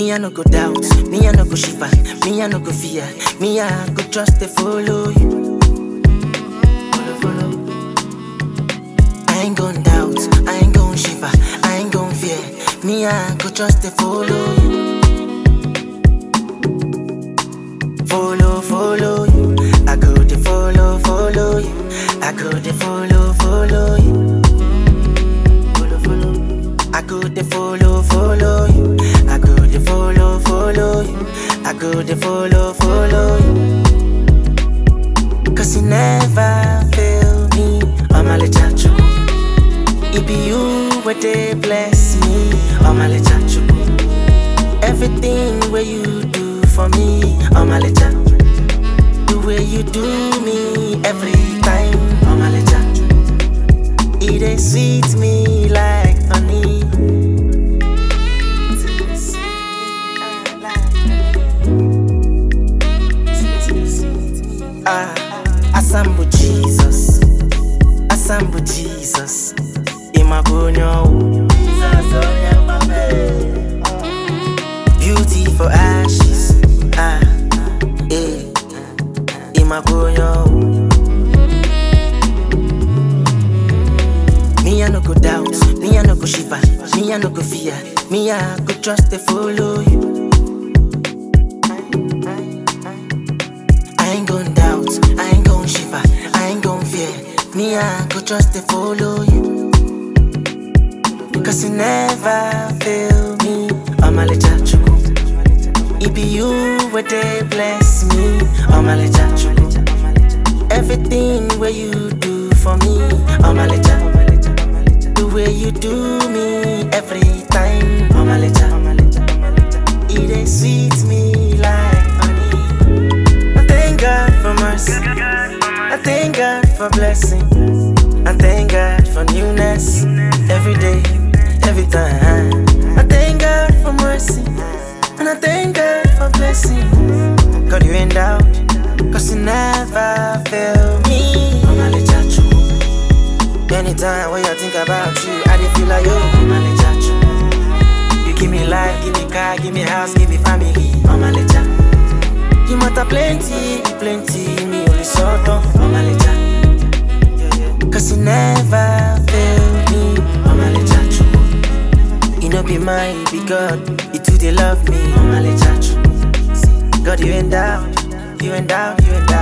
Me I no go doubt, me I no go shiver, me I no go fear, me I go trust to follow you. Follow. I ain't gon' doubt, I ain't gon' shiver, I ain't gon' fear, me I go trust to follow you. Follow you, I go to follow you, I go to follow you. I go to follow you, I go to follow you, I go to follow you. Cause you never fail me, oh my little chuku. It be you where they bless me, oh my little chuku. Everything where you do for me, oh my little. The way you do me every time, oh my little. It ain't sweet me like honey. Asambu Jesus, Imabunyo. Beauty for ashes, Imabunyo. Me I no go doubt, me I no go shiver, me I no go fear, me I go trust to follow you. I ain't gon' doubt, I ain't gon' shiver, I ain't gon' fear, me I go trust to follow you. Cause you never fail me, oh my little chuku. It be you where they bless me, oh my little chuku. Everything where you do for me, oh my little. The way you do me every time, oh my little. It ain't sweet me like honey. I thank God for mercy, I thank God for blessing, I thank God for newness every day, every time. I thank God for mercy, and I thank God for blessing. God, you ain't doubt, cause you never fail me, oh my little true. Anytime when I think about you, I dey feel like yo, my little true. You give me life, give me car, give me house, give me family, oh my little. You matter plenty, me only sort of, oh my little. Cause you never fail me, oh my little true. You know be mine, be God, you too they love me, oh my little true. God, you ain't doubt, you ain't doubt, you ain't doubt.